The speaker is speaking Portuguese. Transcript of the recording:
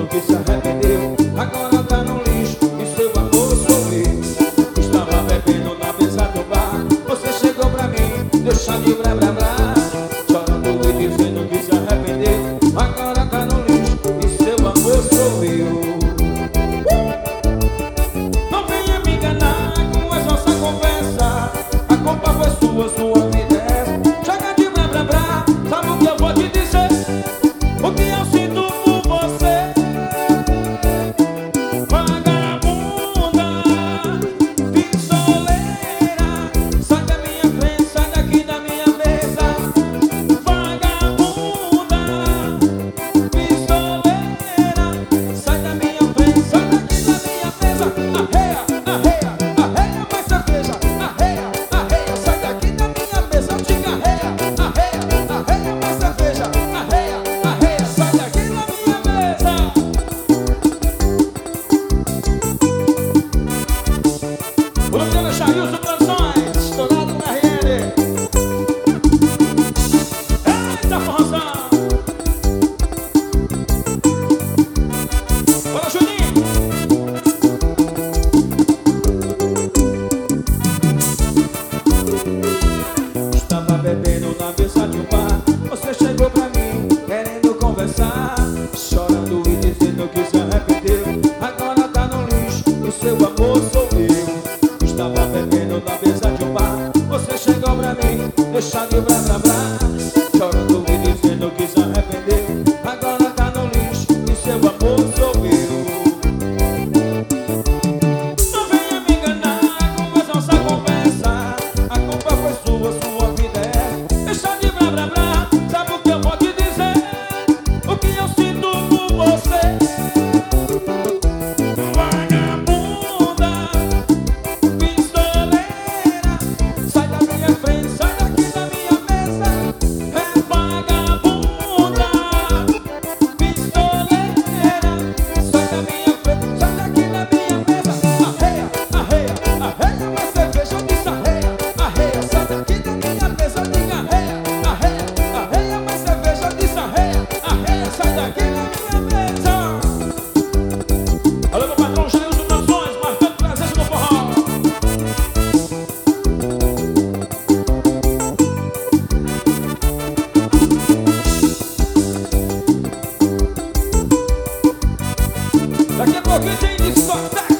dizendo que se arrependeu, agora tá no lixo e seu amor sou eu. Estava bebendo na mesa do bar, você chegou pra mim, deixando de blá blá blá, chorando e dizendo que se arrependeu, agora tá no lixo e seu amor sou eu. Não venha me enganar com essa nossa conversa, a culpa foi sua vida é. Chega de blá blá blá, sabe o que eu vou te dizer? O que eu sinto por você, vagabunda, pistoleira, sai da minha frente, sai daqui da minha mesa. Vagabunda, pistoleira, sai da minha frente, sai daqui da minha mesa. Arreia, arreia, arreia mais cerveja. Arreia, arreia, sai daqui da minha mesa. Eu digo arreia, arreia, arreia mais cerveja. Arreia, arreia, sai daqui da minha mesa. O Luciano Chailson Produções, estourado no RN. Eita forrozão. Bora, Juninho. Estava bebendo na mesa de um bar, você chegou pra mim, querendo conversar, chorando e dizendo que se arrependeu, agora tá no lixo e seu amor sou eu. Estava bebendo na mesa de um bar, você chegou pra mim, deixando de blá blá blá, chorando e dizendo que se arrependeu, agora tá no lixo e seu amor sou eu. Não venha me enganar com essa nossa conversa, a culpa foi sua vida é. Deixa de blá blá blá, sabe o que eu vou te dizer? O que eu sinto por você, vagabunda, pistoleira, sai da minha frente, sai daqui da minha mesa. É vagabunda, pistoleira, sai da minha frente, sai daqui da minha mesa. Arreia, arreia, arreia mais cerveja. Eu disse arreia, arreia, sai daqui da minha mesa. Diga arreia, arreia, arreia mais cerveja. Eu disse arreia, arreia, sai daqui da minha mesa. Alô, meu patrão Jailson Produções, marcando presença no forró. Daqui a pouquinho tem discoteca.